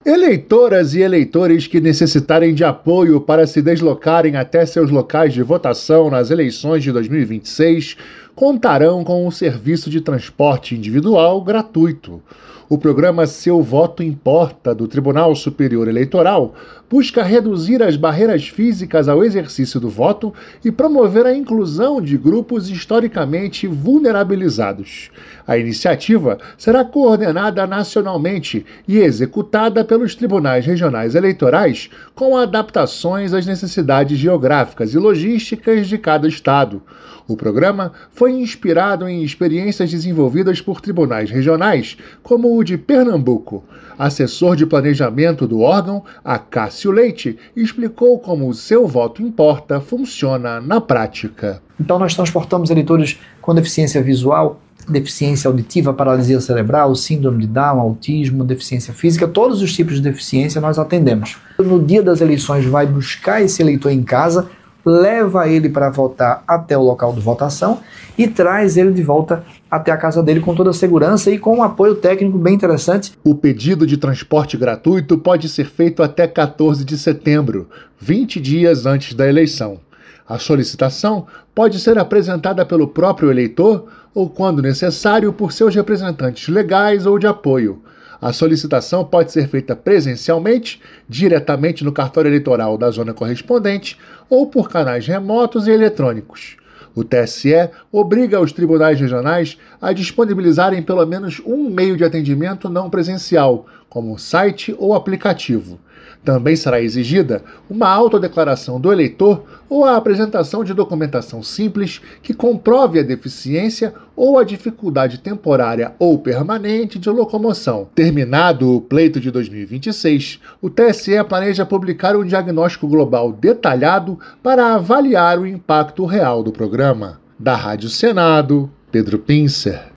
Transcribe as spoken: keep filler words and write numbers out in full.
Eleitoras e eleitores que necessitarem de apoio para se deslocarem até seus locais de votação nas eleições de dois mil e vinte e seis contarão com um serviço de transporte individual gratuito. O programa Seu Voto Importa, do Tribunal Superior Eleitoral, busca reduzir as barreiras físicas ao exercício do voto e promover a inclusão de grupos historicamente vulnerabilizados. A iniciativa será coordenada nacionalmente e executada pelos tribunais regionais eleitorais, com adaptações às necessidades geográficas e logísticas de cada estado. O programa foi inspirado em experiências desenvolvidas por tribunais regionais, como o de Pernambuco. Assessor de planejamento do órgão, Acácio Leite, explicou como o Seu Voto Importa funciona na prática. Então nós transportamos eleitores com deficiência visual, deficiência auditiva, paralisia cerebral, síndrome de Down, autismo, deficiência física, todos os tipos de deficiência nós atendemos. No dia das eleições vai buscar esse eleitor em casa, leva ele para votar até o local de votação e traz ele de volta até a casa dele com toda a segurança e com um apoio técnico bem interessante. O pedido de transporte gratuito pode ser feito até quatorze de setembro, vinte dias antes da eleição. A solicitação pode ser apresentada pelo próprio eleitor ou, quando necessário, por seus representantes legais ou de apoio. A solicitação pode ser feita presencialmente, diretamente no cartório eleitoral da zona correspondente ou por canais remotos e eletrônicos. O T S E obriga os tribunais regionais a disponibilizarem pelo menos um meio de atendimento não presencial, como site ou aplicativo. Também será exigida uma autodeclaração do eleitor ou a apresentação de documentação simples que comprove a deficiência ou a dificuldade temporária ou permanente de locomoção. Terminado o pleito de dois mil e vinte e seis, o T S E planeja publicar um diagnóstico global detalhado para avaliar o impacto real do programa. Da Rádio Senado, Pedro Pincer.